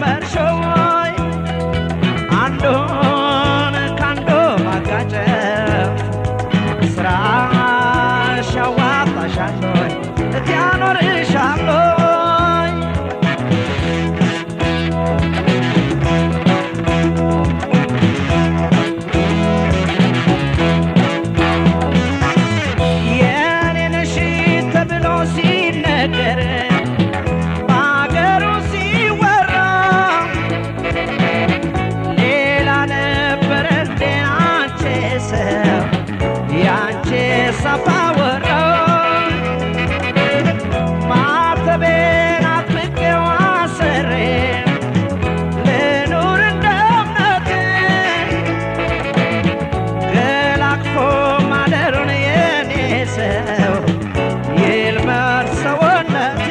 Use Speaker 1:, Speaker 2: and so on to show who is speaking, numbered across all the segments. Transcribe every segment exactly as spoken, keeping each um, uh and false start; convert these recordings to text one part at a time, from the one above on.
Speaker 1: ጀመርሾይ አንዱን ካንዱ ማጋጨት ስራሽ ያዋጣሻሎይ እትያኖርሻሎይ የኔን እሺ ተብሎ ሲነገር በአገሩ ሲወራ ሌላ ነበር እንደ አንቺ ሰው ያንቺ ሰፋ ወራ ማተቤን አጥብቄው አስሬ ልኑር እንደ እምነቴ ገላክፎ ማደሩን የኔ ሰው ይልመድ ሰውነቴ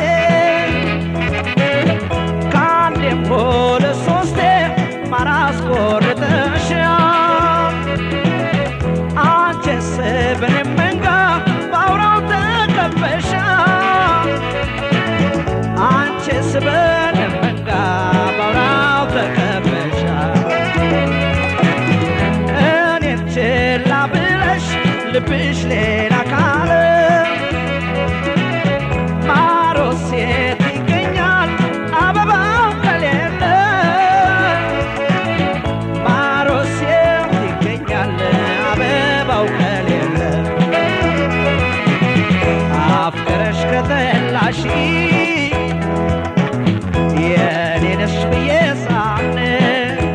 Speaker 1: ከአንዴም ሁለት ሶስቴ ማር አስቆርጠሻል አንቺስ በኔም መንጋ በአውራው ተከበሻል አንቺስ በኔም መንጋ በአውራው ተከበሻል እኔን ችላ ብለሽ ልብሽ ሌላ ካለ ማሮስ የት ይገኛል አበባው ከሌለ ማሮስ የት ይገኛል አበባው ከሌለ አፍቅረሽ ከተላሽ የኔ ነሽ ብዬ ሳምንሽ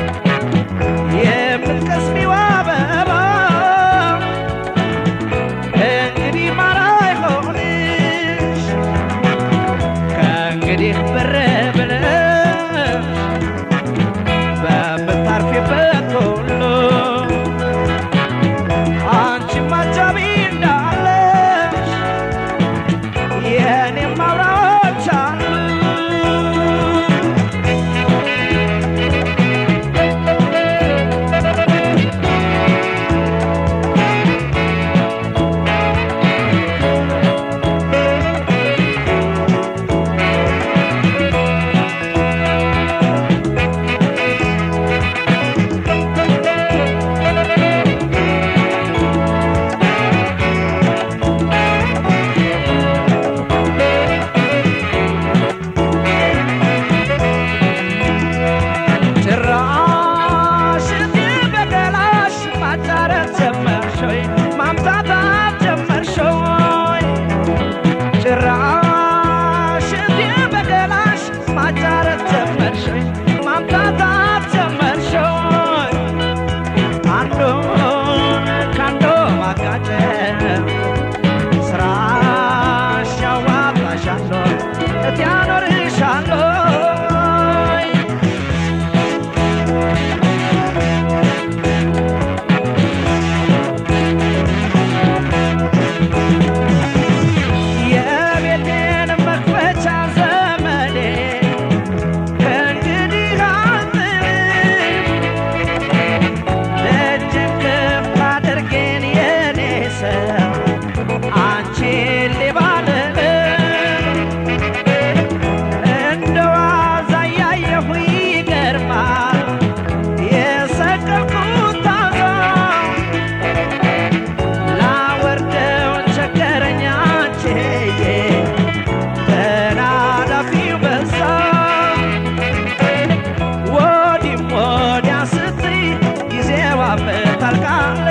Speaker 1: የምትቀስሚው አበባ እንግዲህ ማር አይሆንሽ ከእንግዲህ ብር ብለሽ በምታርፊበት ሁሉ አንቺም አጃቢ እንዳለሽ የኔም አብራዎች አሉ ጭራሽ እቴ በገላሽ ማጫረት ጀመርሾይ ማምታታት ጀመርሾይ ጭራሽ እቴ በገላሽ ማጫረት ጀመርሾይ ማምታታት ጀመርሾይ አንዱን ካንዱ ማጋጨት ስራሽ ያዋጣሻሎይ እትያኖርሻሎይ የቤቴን መክፈቻ ዘመኔ ከእንግዲህ አልጥልም ደጅን ከፍ አድርጌን የኔ ሰው አንቺን ሊባልልም እንደ ዋዛ እያየሁ ይገርማል የሰቀልኩት ታዛ ላወርደው ቸገረኝ አንቺዬ ተናዳፊው በዛ ወዲህም ወዲያ ስትይ ጊዜው አመታልቃለ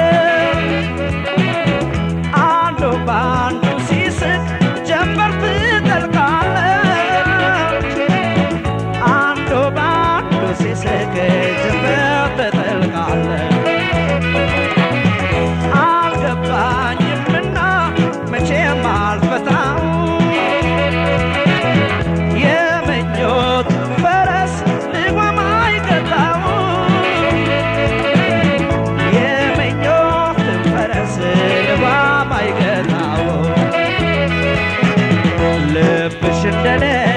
Speaker 1: አንዱ በአንዱ ሲስቅ ጀንበር ትጠልቃለች አንዱ በአንዱ ሲስቅ ጀንበር ትጠልቃለች አልገባኝምና መቼም አልፈታው የምኞት ፈረስ ልጓም አይገታው የምኞት ፈረስ ልጓም አይገታው ልብሽ እንደሌ